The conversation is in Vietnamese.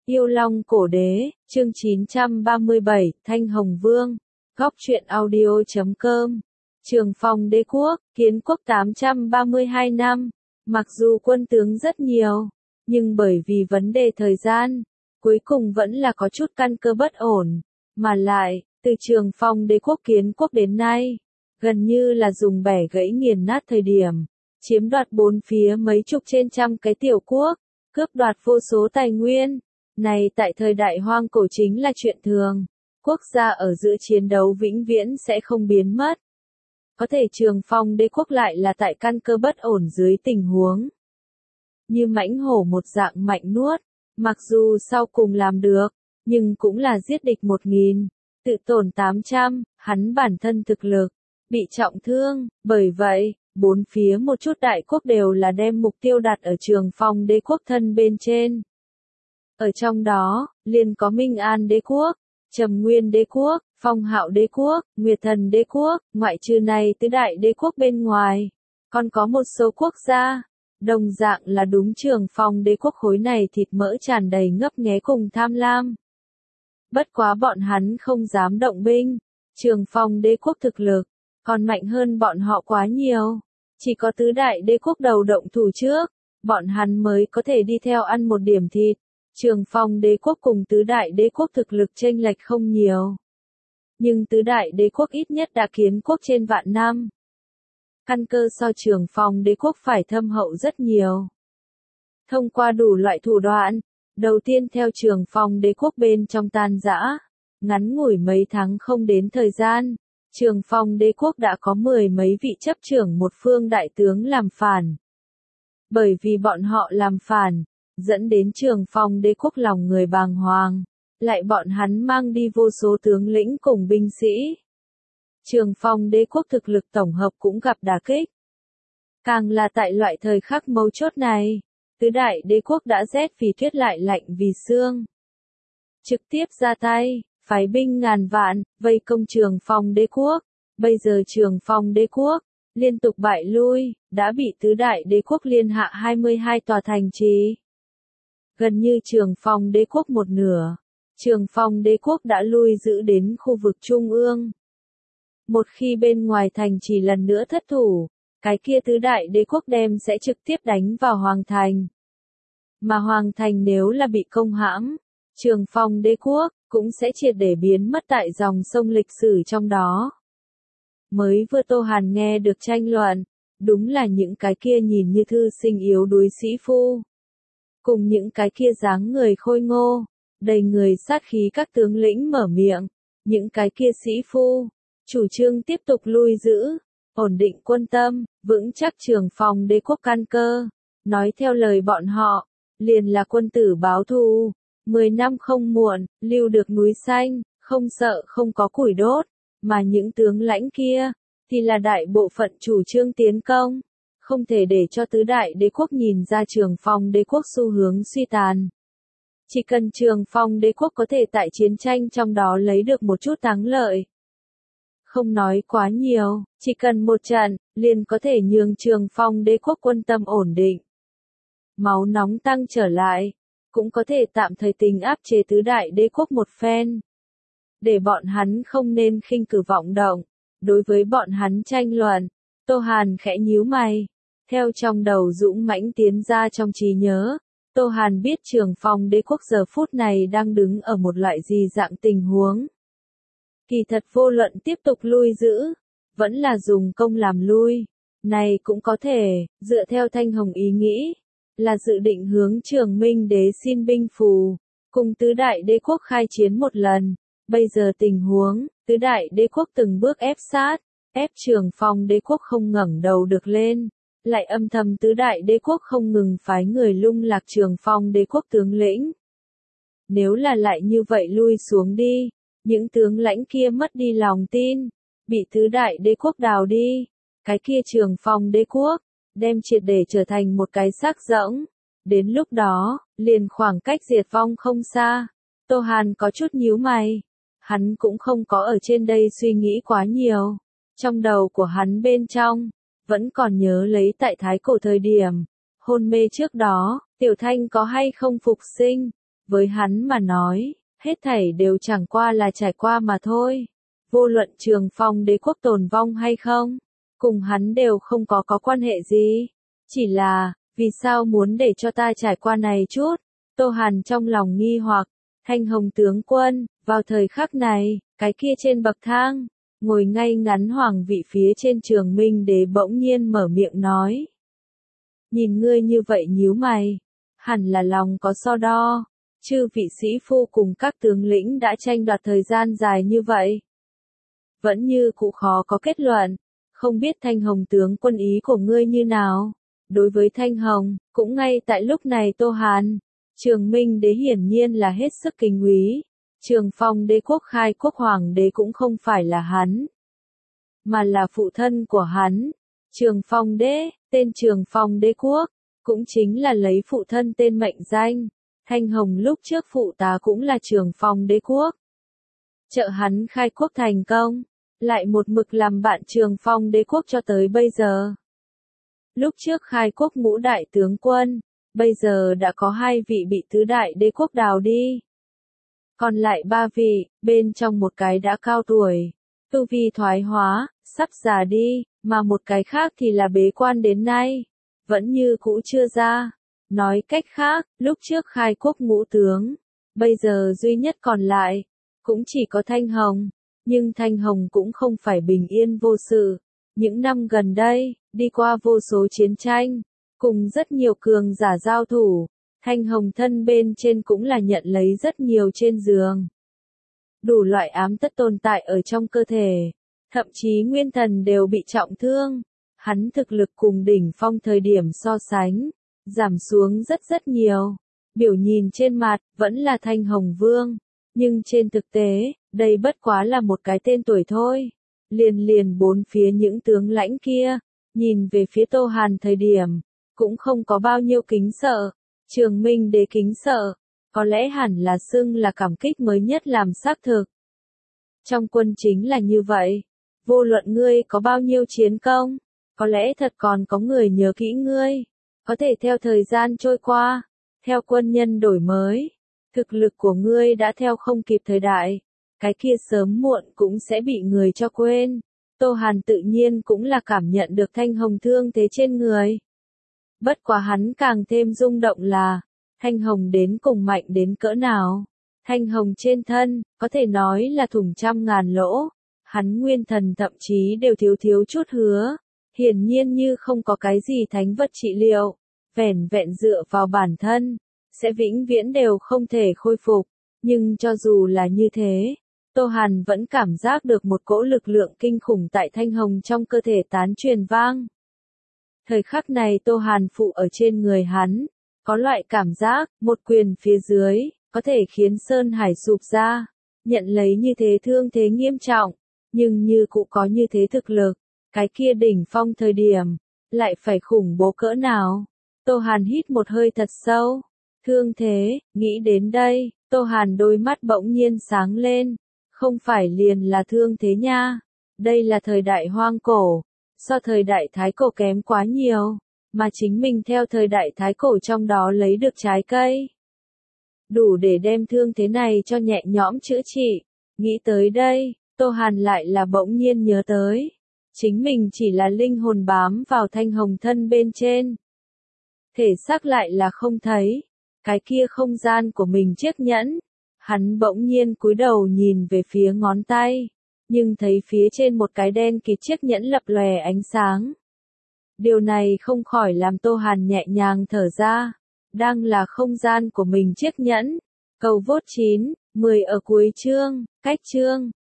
Yêu Long Cổ Đế, chương 937, Thanh Hồng Vương, Góc truyện audio.com. Trường Phong Đế Quốc, kiến quốc 832 năm. Mặc dù quân tướng rất nhiều, nhưng bởi vì vấn đề thời gian, cuối cùng vẫn là có chút căn cơ bất ổn. Mà lại, từ Trường Phong Đế Quốc kiến quốc đến nay, gần như là dùng bẻ gãy nghiền nát thời điểm, chiếm đoạt bốn phía mấy chục trên trăm cái tiểu quốc, cướp đoạt vô số tài nguyên. Này tại thời đại hoang cổ chính là chuyện thường, quốc gia ở giữa chiến đấu vĩnh viễn sẽ không biến mất. Có thể Trường Phong Đế Quốc lại là tại căn cơ bất ổn dưới tình huống như mãnh hổ một dạng mạnh nuốt, mặc dù sau cùng làm được, nhưng cũng là giết địch 1000, tự tổn 800, hắn bản thân thực lực bị trọng thương, bởi vậy, bốn phía một chút đại quốc đều là đem mục tiêu đặt ở Trường Phong Đế Quốc thân bên trên. Ở trong đó, liền có Minh An Đế Quốc, Trầm Nguyên Đế Quốc, Phong Hạo Đế Quốc, Nguyệt Thần Đế Quốc, ngoại trừ này tứ đại đế quốc bên ngoài, còn có một số quốc gia, đồng dạng là đúng Trường Phong Đế Quốc khối này thịt mỡ tràn đầy ngấp nghé cùng tham lam. Bất quá bọn hắn không dám động binh, Trường Phong Đế Quốc thực lực còn mạnh hơn bọn họ quá nhiều, chỉ có tứ đại đế quốc đầu động thủ trước, bọn hắn mới có thể đi theo ăn một điểm thịt. Trường Phong Đế Quốc cùng tứ đại đế quốc thực lực chênh lệch không nhiều. Nhưng tứ đại đế quốc ít nhất đã kiến quốc trên vạn năm. Căn cơ so Trường Phong Đế Quốc phải thâm hậu rất nhiều. Thông qua đủ loại thủ đoạn, đầu tiên theo Trường Phong Đế Quốc bên trong tan rã, ngắn ngủi mấy tháng không đến thời gian, Trường Phong Đế Quốc đã có 10 mấy vị chấp trưởng một phương đại tướng làm phản. Bởi vì bọn họ làm phản, dẫn đến Trường Phong Đế Quốc lòng người bàng hoàng, lại bọn hắn mang đi vô số tướng lĩnh cùng binh sĩ. Trường Phong Đế Quốc thực lực tổng hợp cũng gặp đả kích. Càng là tại loại thời khắc mấu chốt này, tứ đại đế quốc đã rét vì tuyết lại lạnh vì xương. Trực tiếp ra tay, phái binh ngàn vạn, vây công Trường Phong Đế Quốc. Bây giờ Trường Phong Đế Quốc liên tục bại lui, đã bị tứ đại đế quốc liên hạ 22 tòa thành trì. Gần như Trường Phong Đế Quốc một nửa, Trường Phong Đế Quốc đã lui giữ đến khu vực trung ương. Một khi bên ngoài thành chỉ lần nữa thất thủ, cái kia tứ đại đế quốc đem sẽ trực tiếp đánh vào Hoàng Thành. Mà Hoàng Thành nếu là bị công hãm, Trường Phong Đế Quốc cũng sẽ triệt để biến mất tại dòng sông lịch sử trong đó. Mới vừa Tô Hàn nghe được tranh luận, đúng là những cái kia nhìn như thư sinh yếu đuối sĩ phu. Cùng những cái kia dáng người khôi ngô, đầy người sát khí các tướng lĩnh mở miệng, những cái kia sĩ phu, chủ trương tiếp tục lui giữ, ổn định quân tâm, vững chắc Trường Phong Đế Quốc căn cơ. Nói theo lời bọn họ, liền là quân tử báo thù, 10 năm không muộn, lưu được núi xanh, không sợ không có củi đốt, mà những tướng lãnh kia, thì là đại bộ phận chủ trương tiến công. Không thể để cho tứ đại đế quốc nhìn ra Trường Phong Đế Quốc xu hướng suy tàn. Chỉ cần Trường Phong Đế Quốc có thể tại chiến tranh trong đó lấy được một chút thắng lợi. Không nói quá nhiều, chỉ cần một trận, liền có thể nhường Trường Phong Đế Quốc quân tâm ổn định. Máu nóng tăng trở lại, cũng có thể tạm thời tình áp chế tứ đại đế quốc một phen. Để bọn hắn không nên khinh cử vọng động. Đối với bọn hắn tranh luận, Tô Hàn khẽ nhíu mày. Theo trong đầu dũng mãnh tiến ra trong trí nhớ, Tô Hàn biết Trường Phong Đế Quốc giờ phút này đang đứng ở một loại gì dạng tình huống. Kỳ thật vô luận tiếp tục lui giữ, vẫn là dùng công làm lui. Này cũng có thể, dựa theo Thanh Hồng ý nghĩ, là dự định hướng Trường Minh Đế xin binh phù, cùng tứ đại đế quốc khai chiến một lần. Bây giờ tình huống, tứ đại đế quốc từng bước ép sát, ép Trường Phong Đế Quốc không ngẩng đầu được lên, lại âm thầm tứ đại đế quốc không ngừng phái người lung lạc Trường Phong Đế Quốc tướng lĩnh. Nếu là lại như vậy lui xuống đi, những tướng lãnh kia mất đi lòng tin, bị tứ đại đế quốc đào đi, cái kia Trường Phong Đế Quốc đem triệt để trở thành một cái xác rỗng. Đến lúc đó, liền khoảng cách diệt vong không xa. Tô Hàn có chút nhíu mày. Hắn cũng không có ở trên đây suy nghĩ quá nhiều. Trong đầu của hắn bên trong, vẫn còn nhớ lấy tại thái cổ thời điểm, hôn mê trước đó, Tiểu Thanh có hay không phục sinh. Với hắn mà nói, hết thảy đều chẳng qua là trải qua mà thôi. Vô luận Trường Phong đế quốc tồn vong hay không, cùng hắn đều không có quan hệ gì. Chỉ là, vì sao muốn để cho ta trải qua này chút? Tô Hàn trong lòng nghi hoặc, Thanh Hồng tướng quân, vào thời khắc này, cái kia trên bậc thang, ngồi ngay ngắn hoàng vị phía trên Trường Minh đế bỗng nhiên mở miệng nói. Nhìn ngươi như vậy nhíu mày, hẳn là lòng có so đo, chư vị sĩ phu cùng các tướng lĩnh đã tranh đoạt thời gian dài như vậy. Vẫn như cụ khó có kết luận, không biết Thanh Hồng tướng quân ý của ngươi như nào. Đối với Thanh Hồng, cũng ngay tại lúc này Tô Hàn, Trường Minh đế hiển nhiên là hết sức kính quý. Trường Phong đế quốc khai quốc hoàng đế cũng không phải là hắn, mà là phụ thân của hắn. Trường Phong đế, tên Trường Phong đế quốc, cũng chính là lấy phụ thân tên mệnh danh. Thanh Hồng lúc trước phụ tá cũng là Trường Phong đế quốc. Trợ hắn khai quốc thành công, lại một mực làm bạn Trường Phong đế quốc cho tới bây giờ. Lúc trước khai quốc ngũ đại tướng quân, bây giờ đã có 2 vị bị tứ đại đế quốc đào đi. Còn lại 3 vị, bên trong một cái đã cao tuổi, tu vi thoái hóa, sắp già đi, mà một cái khác thì là bế quan đến nay, vẫn như cũ chưa ra. Nói cách khác, lúc trước khai quốc ngũ tướng, bây giờ duy nhất còn lại, cũng chỉ có Thanh Hồng. Nhưng Thanh Hồng cũng không phải bình yên vô sự. Những năm gần đây, đi qua vô số chiến tranh, cùng rất nhiều cường giả giao thủ, Thanh Hồng thân bên trên cũng là nhận lấy rất nhiều trên giường. Đủ loại ám tất tồn tại ở trong cơ thể, thậm chí nguyên thần đều bị trọng thương. Hắn thực lực cùng đỉnh phong thời điểm so sánh, giảm xuống rất nhiều. Biểu nhìn trên mặt, vẫn là Thanh Hồng Vương. Nhưng trên thực tế, đây bất quá là một cái tên tuổi thôi. Liền bốn phía những tướng lãnh kia, nhìn về phía Tô Hàn thời điểm, cũng không có bao nhiêu kính sợ. Trường Minh đế kính sợ, có lẽ hẳn là xưng là cảm kích mới nhất làm xác thực. Trong quân chính là như vậy, vô luận ngươi có bao nhiêu chiến công, có lẽ thật còn có người nhớ kỹ ngươi, có thể theo thời gian trôi qua, theo quân nhân đổi mới, thực lực của ngươi đã theo không kịp thời đại, cái kia sớm muộn cũng sẽ bị người cho quên. Tô Hàn tự nhiên cũng là cảm nhận được Thanh Hồng thương thế trên người. Bất quá hắn càng thêm rung động là, Thanh Hồng đến cùng mạnh đến cỡ nào. Thanh Hồng trên thân, có thể nói là thủng trăm ngàn lỗ. Hắn nguyên thần thậm chí đều thiếu chút hứa. Hiển nhiên như không có cái gì thánh vật trị liệu. Vẻn vẹn dựa vào bản thân, sẽ vĩnh viễn đều không thể khôi phục. Nhưng cho dù là như thế, Tô Hàn vẫn cảm giác được một cỗ lực lượng kinh khủng tại Thanh Hồng trong cơ thể tán truyền vang. Thời khắc này Tô Hàn phụ ở trên người hắn, có loại cảm giác, một quyền phía dưới, có thể khiến Sơn Hải sụp ra, nhận lấy như thế thương thế nghiêm trọng, nhưng như cụ có như thế thực lực, cái kia đỉnh phong thời điểm, lại phải khủng bố cỡ nào. Tô Hàn hít một hơi thật sâu, thương thế, nghĩ đến đây, Tô Hàn đôi mắt bỗng nhiên sáng lên, không phải liền là thương thế nha, đây là thời đại hoang cổ. So thời đại Thái Cổ kém quá nhiều, mà chính mình theo thời đại Thái Cổ trong đó lấy được trái cây. Đủ để đem thương thế này cho nhẹ nhõm chữa trị. Nghĩ tới đây, Tô Hàn lại là bỗng nhiên nhớ tới. Chính mình chỉ là linh hồn bám vào Thanh Hồng thân bên trên. Thể xác lại là không thấy. Cái kia không gian của mình chiếc nhẫn. Hắn bỗng nhiên cúi đầu nhìn về phía ngón tay. Nhưng thấy phía trên một cái đen kịt chiếc nhẫn lập lòe ánh sáng. Điều này không khỏi làm Tô Hàn nhẹ nhàng thở ra. Đang là không gian của mình chiếc nhẫn. Cầu vốt 9, 10 ở cuối chương, cách chương.